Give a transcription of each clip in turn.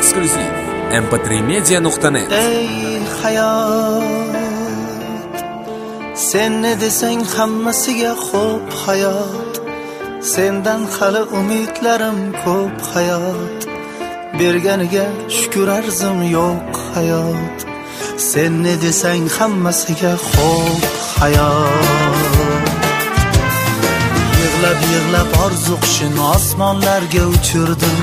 eksklyuziv mp3media.net. Ey hayot, sen ne desang hammasiga xo'p hayot. Sendan hali umidlarim ko'p hayot. Berganiga shukr arzim yo'q hayot. Sen ne desang hammasiga xo'p hayot. Yig'lab orzu qushini osmonlarga uchirdim.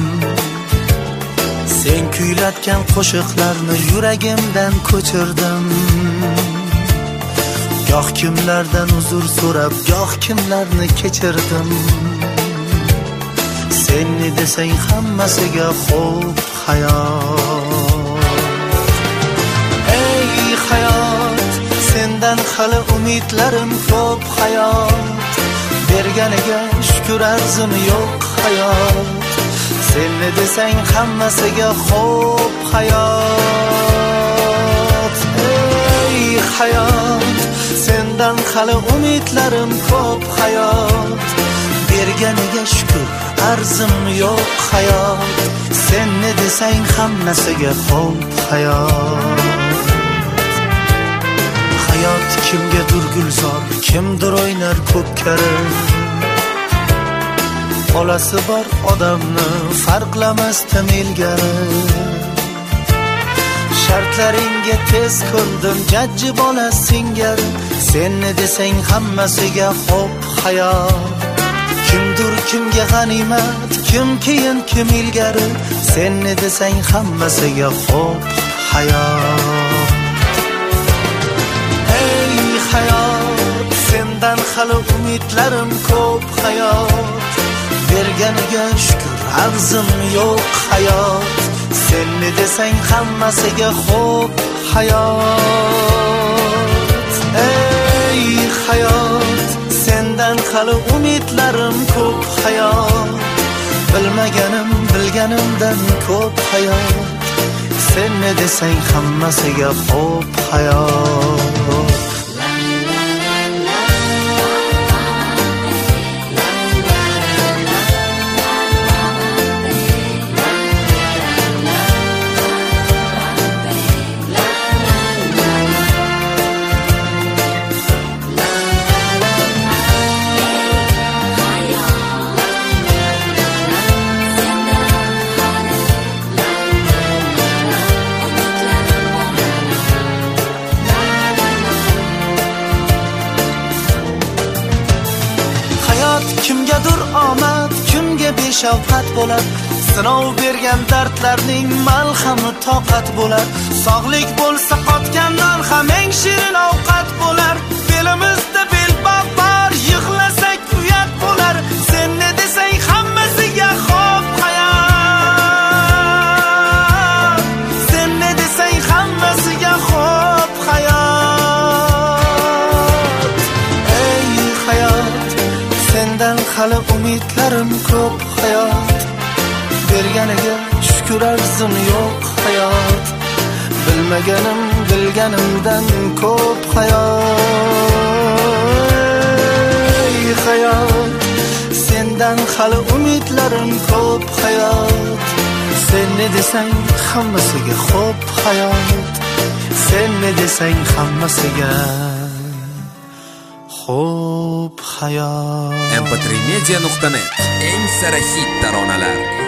Sen kuylatgan qo'shiqlarni yuragimdan ko'chirdim. Goh kimlardan uzr so'rab, goh kimlarni kechirdim. Sen ne desang hammasiga xo'p hayot. Ey hayot, sendan hali umidlarim ko'p hayot. Berganiga shukr arzim yo'q hayot. Sen ne desang hammasiga xo'p hayot. Ey hayot, sendan hali umidlarim ko'p hayot. Berganiga shukr arzim yo'q hayot. Sen ne desang hammasiga xo'p hayot. Hayot kimgadir gulzor, kimdir o'ynar ko'kkari. Olasi bor odamni farqlamasdan ilgari. Shartlaringga tez ko'ndim, jajji bola singari. Sen ne desang hammasiga xo'p hayot. Kimdir kimga g'animat, kim keyin kim ilgari. Sen ne desang hammasiga xo'p hayot. Ey hayot, sendan hali umidlarim ko'p hayot. Berganiga shukr arzim yo'q hayot. Sen ne desang hammasiga xo'p hayot. Ey hayot, sendan hali umidlarim ko'p hayot. Bilmaganim bilganimdan ko'p hayot. Sen ne desang hammasiga xo'p hayot. Kimgadir omad, kimga beshafqat bo'lar. Sinov bergan dardlarning malhami toqat bo'lar. Sog'lik bo'lsa qotgandan ham eng shirin ovqat bo'lar. Belimizda belbog'lar, yig'lasak uyat bo'lar. Sen ne desang hammasiga xo'p hayot. Sen ne desang hammasiga xo'p hayot. Ey hayot, sendan hali umidlarim ko'p hayot. Berganiga shukr arzim yo'q hayot. Bilmaganim bilganimdan ko'p hayot. Ey hayot, sendan hali umidlarim ko'p hayot. Sen ne desang hammasiga xo'p hayot. Sen ne desang hammasiga xo'p hayot. mp3media.net. Eng sara hit taronalar.